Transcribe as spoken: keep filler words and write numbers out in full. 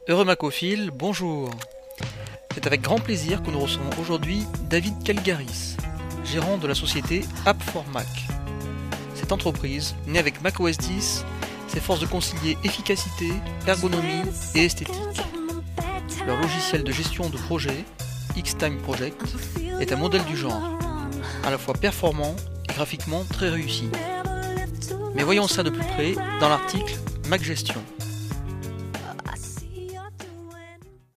Heureux Macophile, bonjour. C'est avec grand plaisir que nous recevons aujourd'hui David Kalgaris, gérant de la société App for Mac. Cette entreprise, née avec macOS dix, s'efforce de concilier efficacité, ergonomie et esthétique. Leur logiciel de gestion de projet, X-Time Project, est un modèle du genre, à la fois performant et graphiquement très réussi. Mais voyons ça de plus près dans l'article Mac Gestion.